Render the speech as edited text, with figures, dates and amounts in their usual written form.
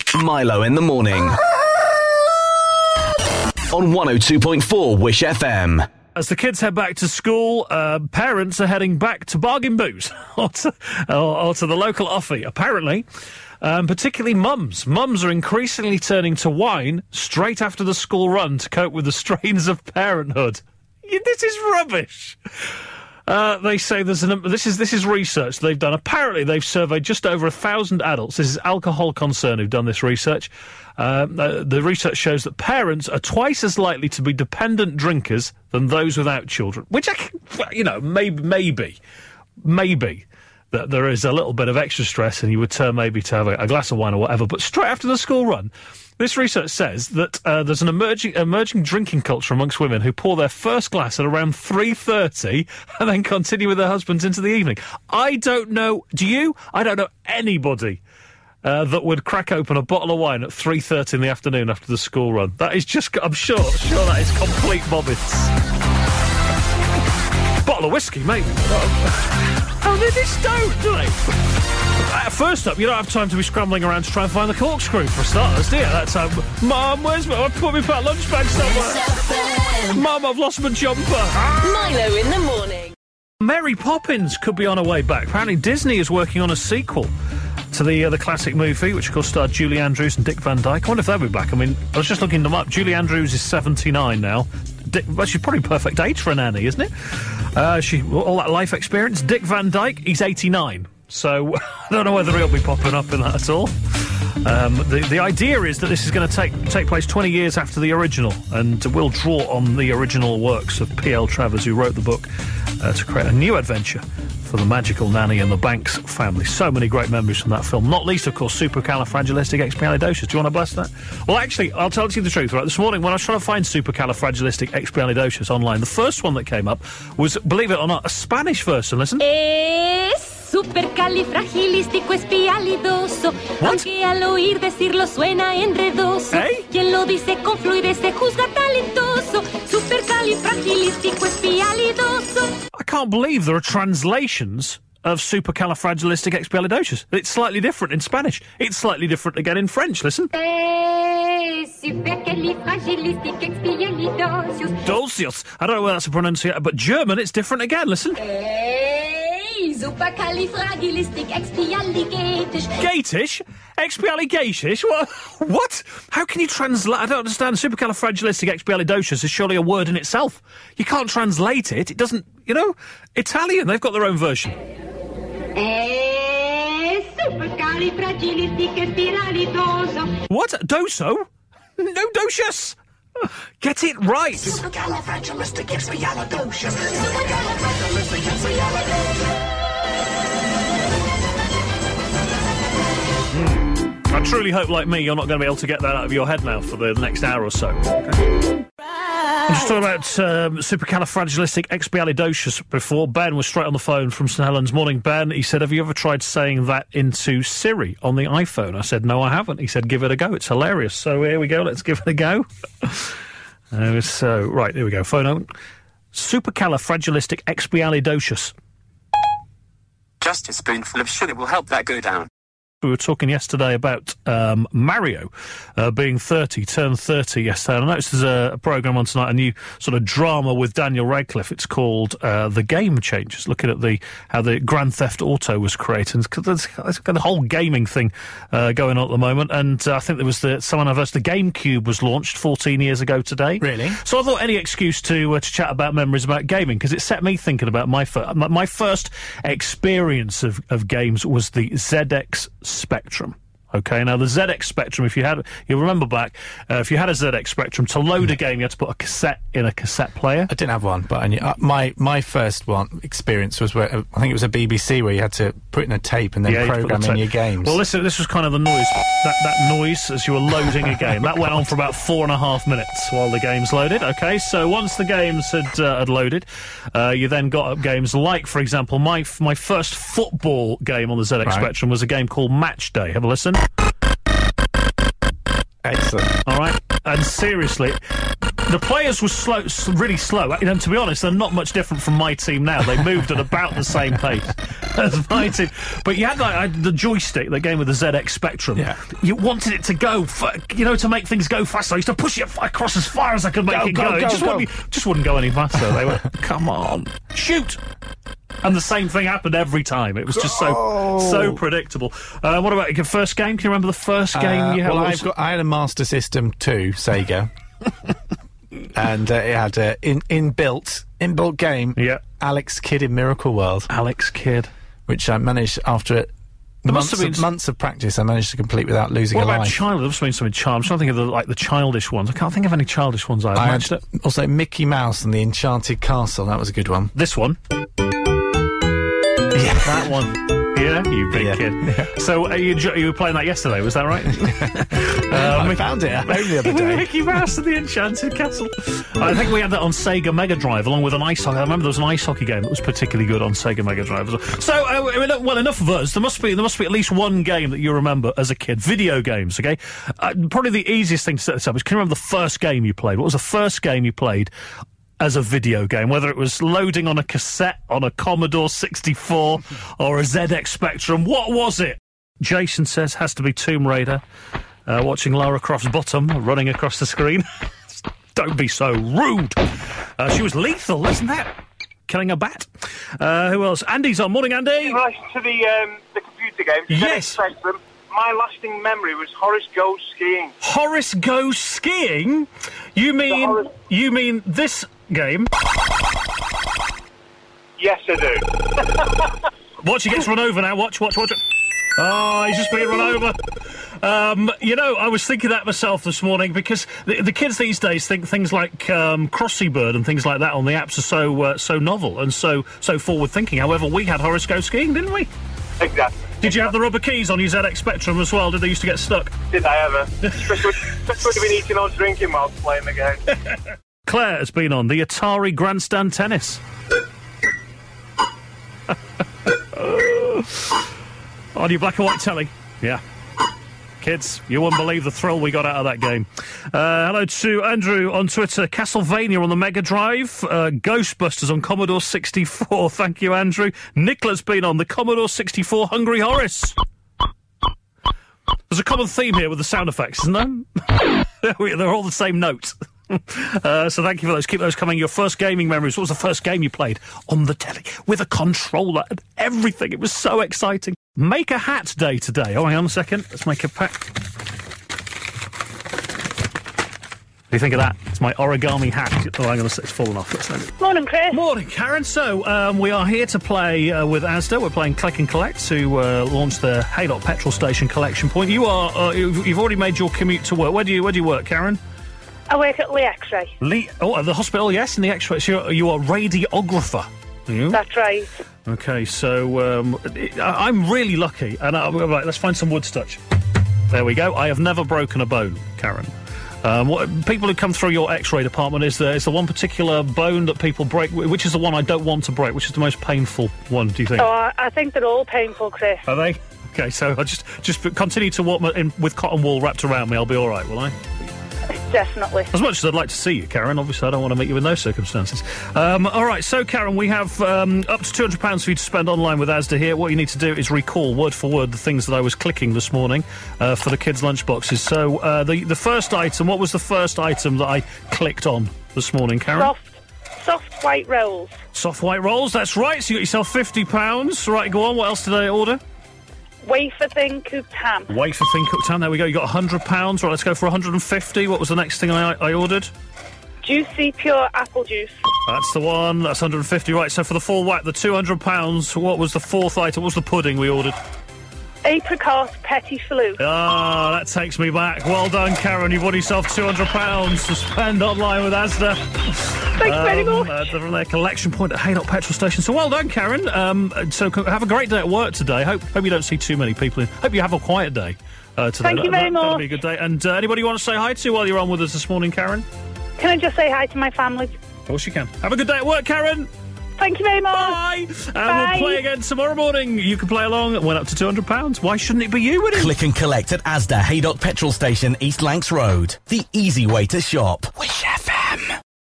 Milo in the morning. On 102.4 Wish FM. As the kids head back to school, parents are heading back to Bargain Boots or to the local offie. Apparently, particularly mums. Mums are increasingly turning to wine straight after the school run to cope with the strains of parenthood. This is rubbish. They say this is research they've done. Apparently, they've surveyed just over 1,000 adults. This is Alcohol Concern who've done this research. The research shows that parents are twice as likely to be dependent drinkers than those without children. Which, maybe that there is a little bit of extra stress and you would turn maybe to have a glass of wine or whatever. But straight after the school run, this research says that there's an emerging drinking culture amongst women who pour their first glass at around 3:30 and then continue with their husbands into the evening. I don't know. Do you? I don't know anybody that would crack open a bottle of wine at 3:30 in the afternoon after the school run. That is just, I'm sure that is complete bobbins. Bottle of whiskey, maybe. Oh, they just don't, do they? First up, you don't have time to be scrambling around to try and find the corkscrew for starters, do you? That's how... Mum, where's my... I put my lunch bag somewhere. Mum, I've lost my jumper. Milo in the morning. Mary Poppins could be on her way back. Apparently Disney is working on a sequel to the classic movie, which of course starred Julie Andrews and Dick Van Dyke. I wonder if they'll be back. I mean, I was just looking them up. Julie Andrews is 79 now. She's probably perfect age for an Annie, isn't it? All that life experience. Dick Van Dyke, he's 89. So, I don't know whether he'll be popping up in that at all. The idea is that this is going to take place 20 years after the original, and will draw on the original works of P.L. Travers, who wrote the book, to create a new adventure for the magical nanny and the Banks family. So many great memories from that film, not least, of course, Supercalifragilisticexpialidocious. Do you want to bust that? Well, actually, I'll tell you the truth, right? This morning, when I was trying to find Supercalifragilisticexpialidocious online, the first one that came up was, believe it or not, a Spanish version. Listen. Supercalifragilisticoespialidoso. Aunque al oír decirlo suena enredoso. Quien lo dice con fluidez se juzga talentoso. Supercalifragilisticoespialidoso. I can't believe there are translations of Supercalifragilisticexpialidocious. It's slightly different in Spanish. It's slightly different again in French. Listen. Dulcius. I don't know whether that's a pronunciation, but German, it's different again. Listen. Supercalifragilisticexpialigatisch. Gatish? Expialigatish? What? How can you translate? I don't understand. Supercalifragilisticexpialidocious is surely a word in itself. You can't translate it. It doesn't, Italian, they've got their own version. Supercalifragilisticexpialidoso. What? Doso? No, docious. Get it right. Supercalifragilisticexpialidocious. I truly hope, like me, you're not going to be able to get that out of your head now for the next hour or so. Okay. I'm just talking about supercalifragilisticexpialidocious before. Ben was straight on the phone from St Helens. Morning, Ben. He said, have you ever tried saying that into Siri on the iPhone? I said, no, I haven't. He said, give it a go. It's hilarious. So here we go. Let's give it a go. Right, here we go. Phone open. Supercalifragilisticexpialidocious. Just a spoonful of sugar will help that go down. We were talking yesterday about Mario being 30, turned 30 yesterday. And I noticed there's a programme on tonight, a new sort of drama with Daniel Radcliffe. It's called The Game Changers, looking at how the Grand Theft Auto was created. There's got the whole gaming thing going on at the moment. And I think there was the GameCube was launched 14 years ago today. Really? So I thought any excuse to chat about memories about gaming, because it set me thinking about my first experience of games was the ZX Spectrum. Okay, now the ZX Spectrum, you'll remember back, if you had a ZX Spectrum, to load a game, you had to put a cassette in a cassette player. I didn't have one, but I knew, my first experience was where, I think it was a BBC, where you had to put in a tape and then program in your games. Well, listen, this was kind of the noise, that noise as you were loading a game. That went on for about 4.5 minutes while the games loaded, okay? So once the games had loaded, you then got up games like, for example, my first football game on the ZX Spectrum was a game called Match Day. Have a listen. Excellent. All right, and seriously, the players were really slow. And to be honest, they're not much different from my team now. They moved at about the same pace. That's my team. But you had the joystick that came with the ZX Spectrum. Yeah. You wanted it to go, to make things go faster. I used to push it across as far as I could make it go. It just wouldn't go any faster. They went, come on, shoot. And the same thing happened every time. It was just so predictable. What about your first game? Can you remember the first game you had? Well, I had a Master System 2 Sega. And it had an inbuilt game. Yeah. Alex Kidd in Miracle World. Alex Kidd. Which I managed after months of practice. I managed to complete without losing a life. What about child? There must have been something child. I'm trying to think of the childish ones. I can't think of any childish ones either. I had also Mickey Mouse and the Enchanted Castle. That was a good one. This one. Yeah, that one. Yeah, you big kid. Yeah. So you were playing that yesterday, was that right? I found it at home the other day. Mickey Mouse and the Enchanted Castle. I think we had that on Sega Mega Drive, along with an ice hockey. I remember there was an ice hockey game that was particularly good on Sega Mega Drive as well. So, well, enough of us. There must be at least one game that you remember as a kid. Video games, okay? Probably the easiest thing to set this up is, can you remember the first game you played? What was the first game you played as a video game, whether it was loading on a cassette on a Commodore 64 or a ZX Spectrum? What was it? Jason says has to be Tomb Raider, watching Lara Croft's bottom running across the screen. Don't be so rude. She was lethal, isn't that? Killing a bat. Who else? Andy's on. Morning, Andy. In relation to the computer games, yes. Spectrum, my lasting memory was Horace Goes Skiing. Horace Goes Skiing? You mean this game? Yes, I do. Watch, he gets run over now. Watch it. Oh, he's just being run over. I was thinking that myself this morning, because the kids these days think things like Crossy Bird and things like that on the apps are so novel and so forward-thinking. However, we had Horace Go Skiing, didn't we? Exactly. Did you have the rubber keys on your ZX Spectrum as well? Did they used to get stuck? Did I ever? Especially when you've been eating or drinking while playing the game. Claire has been on the Atari Grandstand Tennis. On your black and white telly. Yeah. Kids, you wouldn't believe the thrill we got out of that game. Hello to Andrew on Twitter. Castlevania on the Mega Drive. Ghostbusters on Commodore 64. Thank you, Andrew. Nicola's been on the Commodore 64 Hungry Horace. There's a common theme here with the sound effects, isn't there? They're all the same note. So thank you for those. Keep those coming. Your first gaming memories. What was the first game you played on the telly with a controller and everything? It was so exciting. Make a hat day today. Oh, hang on a second. Let's make a pack. What do you think of that? It's my origami hat. Oh, hang on a second. It's fallen off. Let's Morning, Chris. Morning, Karen. So, we are here to play with Asda. We're playing Click and Collect to launch the Haydock petrol station collection point. You are, you've already made your commute to work. Where do you work, Karen? I work at Lee X-ray. At the hospital, yes, in the X-ray. So you are radiographer. Are you? That's right. Okay, so I'm really lucky. And right, let's find some wood touch. There we go. I have never broken a bone, Karen. People who come through your X-ray department, is the one particular bone that people break? Which is the one I don't want to break? Which is the most painful one? Do you think? Oh, I think they're all painful, Chris. Are they? Okay, so I just continue to walk with cotton wool wrapped around me. I'll be all right, will I? Definitely. As much as I'd like to see you, Karen, obviously I don't want to meet you in those circumstances. All right, so Karen, we have up to £200 for you to spend online with Asda here. What you need to do is recall word for word the things that I was clicking this morning for the kids' lunchboxes. So the first item, what was the first item that I clicked on this morning, Karen? Soft white rolls. Soft white rolls, that's right. So you got yourself £50. Right, go on. What else did I order? Wafer thin cooked ham. Wafer thin cooked ham, there we go. You got £100. Right, let's go for 150. What was the next thing I ordered? Juicy pure apple juice. That's the one. That's 150. Right, so for the full whack, the £200, what was the fourth item? What was the pudding we ordered? Apricot petit flou. Ah, that takes me back. Well done, Karen. You've won yourself £200 to spend online with Asda. Thanks very much. From their collection point at Haydock petrol station. So well done, Karen. So have a great day at work today. Hope you don't see too many people in. Hope you have a quiet day today. Thank you very much. That'll be a good day. And anybody you want to say hi to while you're on with us this morning, Karen? Can I just say hi to my family? Of course you can. Have a good day at work, Karen. Thank you very much. Bye. And Bye. We'll play again tomorrow morning. You can play along. It went up to £200. Why shouldn't it be you winning? Click and collect at Asda Haydock Petrol Station, East Lancs Road. The easy way to shop. Wish FM.